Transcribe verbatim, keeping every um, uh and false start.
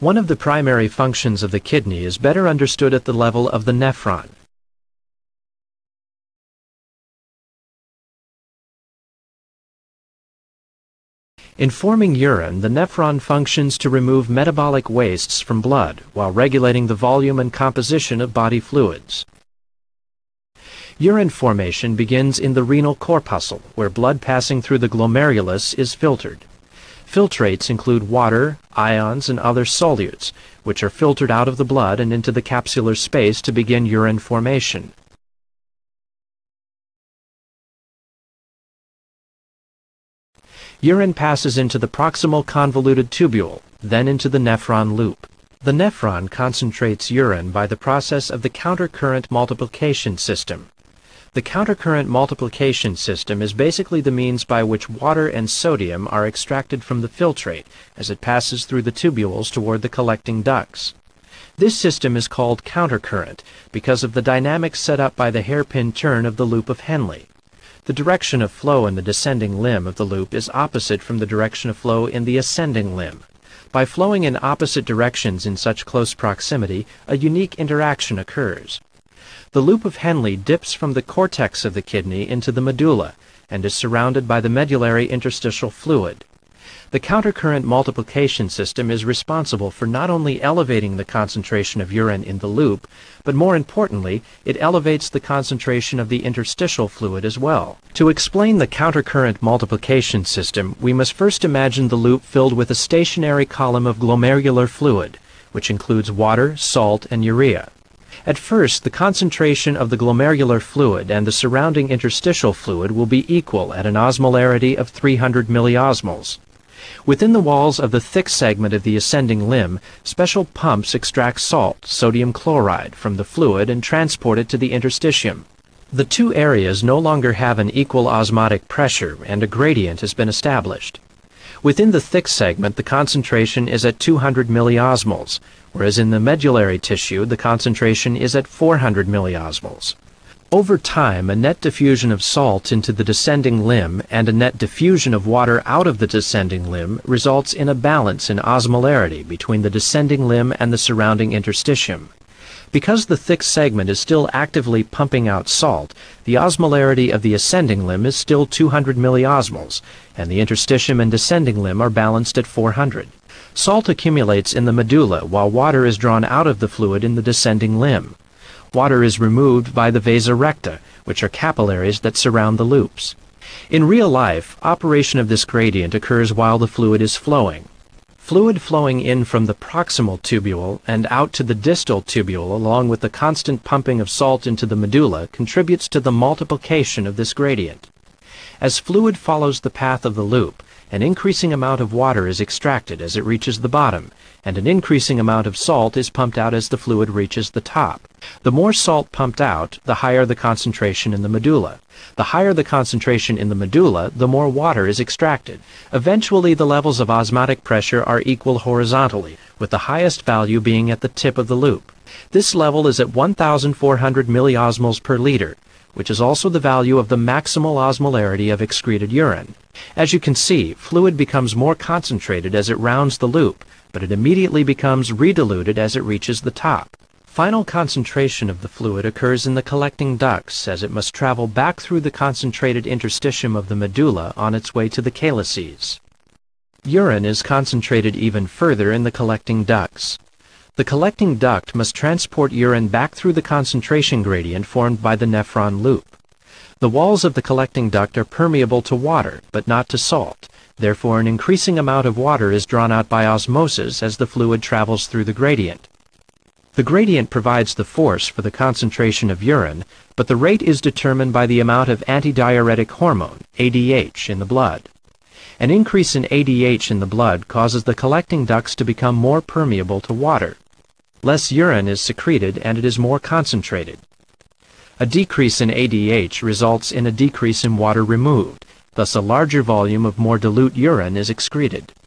One of the primary functions of the kidney is better understood at the level of the nephron. In forming urine, the nephron functions to remove metabolic wastes from blood while regulating the volume and composition of body fluids. Urine formation begins in the renal corpuscle, where blood passing through the glomerulus is filtered. Filtrates include water, ions, and other solutes, which are filtered out of the blood and into the capsular space to begin urine formation. Urine passes into the proximal convoluted tubule, then into the nephron loop. The nephron concentrates urine by the process of the countercurrent multiplication system. The countercurrent multiplication system is basically the means by which water and sodium are extracted from the filtrate as it passes through the tubules toward the collecting ducts. This system is called countercurrent because of the dynamics set up by the hairpin turn of the loop of Henle. The direction of flow in the descending limb of the loop is opposite from the direction of flow in the ascending limb. By flowing in opposite directions in such close proximity, a unique interaction occurs. The loop of Henle dips from the cortex of the kidney into the medulla and is surrounded by the medullary interstitial fluid. The countercurrent multiplication system is responsible for not only elevating the concentration of urine in the loop, but more importantly, it elevates the concentration of the interstitial fluid as well. To explain the countercurrent multiplication system, we must first imagine the loop filled with a stationary column of glomerular fluid, which includes water, salt, and urea. At first, the concentration of the glomerular fluid and the surrounding interstitial fluid will be equal at an osmolarity of three hundred milliosmoles. Within the walls of the thick segment of the ascending limb, special pumps extract salt, sodium chloride, from the fluid and transport it to the interstitium. The two areas no longer have an equal osmotic pressure, and a gradient has been established. Within the thick segment, the concentration is at two hundred milliosmoles, whereas in the medullary tissue, the concentration is at four hundred milliosmoles. Over time, a net diffusion of salt into the descending limb and a net diffusion of water out of the descending limb results in a balance in osmolarity between the descending limb and the surrounding interstitium. Because the thick segment is still actively pumping out salt, the osmolarity of the ascending limb is still two hundred milliosmoles, and the interstitium and descending limb are balanced at four hundred. Salt accumulates in the medulla while water is drawn out of the fluid in the descending limb. Water is removed by the vasa recta, which are capillaries that surround the loops. In real life, operation of this gradient occurs while the fluid is flowing. Fluid flowing in from the proximal tubule and out to the distal tubule, along with the constant pumping of salt into the medulla, contributes to the multiplication of this gradient. As fluid follows the path of the loop, an increasing amount of water is extracted as it reaches the bottom, and an increasing amount of salt is pumped out as the fluid reaches the top. The more salt pumped out, the higher the concentration in the medulla. The higher the concentration in the medulla, the more water is extracted. Eventually, the levels of osmotic pressure are equal horizontally, with the highest value being at the tip of the loop. This level is at one thousand four hundred milliosmoles per liter, which is also the value of the maximal osmolarity of excreted urine. As you can see, fluid becomes more concentrated as it rounds the loop, but it immediately becomes rediluted as it reaches the top. Final concentration of the fluid occurs in the collecting ducts as it must travel back through the concentrated interstitium of the medulla on its way to the calyces. Urine is concentrated even further in the collecting ducts. The collecting duct must transport urine back through the concentration gradient formed by the nephron loop. The walls of the collecting duct are permeable to water, but not to salt. Therefore, an increasing amount of water is drawn out by osmosis as the fluid travels through the gradient. The gradient provides the force for the concentration of urine, but the rate is determined by the amount of antidiuretic hormone, A D H, in the blood. An increase in A D H in the blood causes the collecting ducts to become more permeable to water. Less urine is secreted and it is more concentrated. A decrease in A D H results in a decrease in water removed, thus a larger volume of more dilute urine is excreted.